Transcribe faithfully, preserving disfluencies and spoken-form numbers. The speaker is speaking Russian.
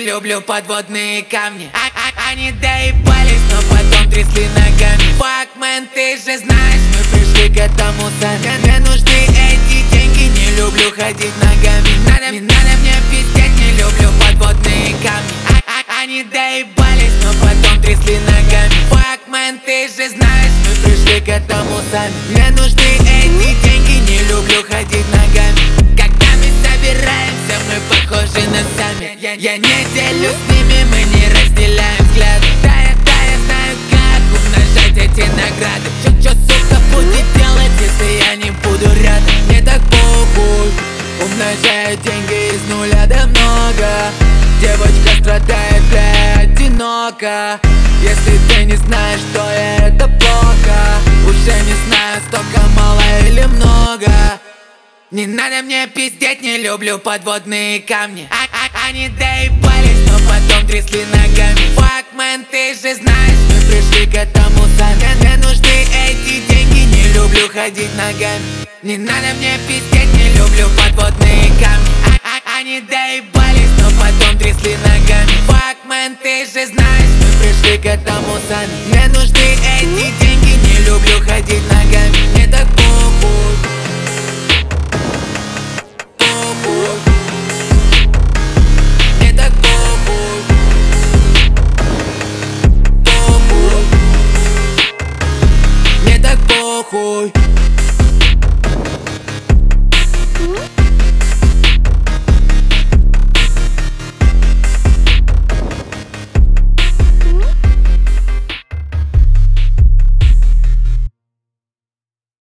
люблю подводные камни. а -а Они доебались, но потом трясли ногами. Fuck, man, ты же знаешь, мы пришли к этому сами. Мне нужны эти деньги, не люблю ходить ногами. Надо, не надо мне пиздеть, не люблю подводные камни. а -а Они доебались, но потом трясли ногами. Fuck, man, ты же знаешь, мы пришли к этому сами. Мне нужны эти деньги, не люблю ходить ногами. Когда мы собираемся, мы похожи на сами. Я, я не делюсь с ними, мы не разделяем взгляды. Да, я, да, я знаю, как умножать эти награды. Чё, чё, сука, будет делать, если я не буду рядом? Мне так похуй, умножаю деньги из нуля до много. Девочка страдает, бля, одиноко. Если ты не знаешь, что я, это плохо. Уже не знаю, столько мало или много. Не надо мне пиздеть, не люблю подводные камни. а -а Они доебались, но потом трясли ногами. Fuck, man, ты же знаешь, мы пришли к этому сами. Мне нужны эти деньги, не люблю ходить ногами. Не надо мне пиздеть, не люблю подводные камни. а -а Они доебались, но потом трясли ногами.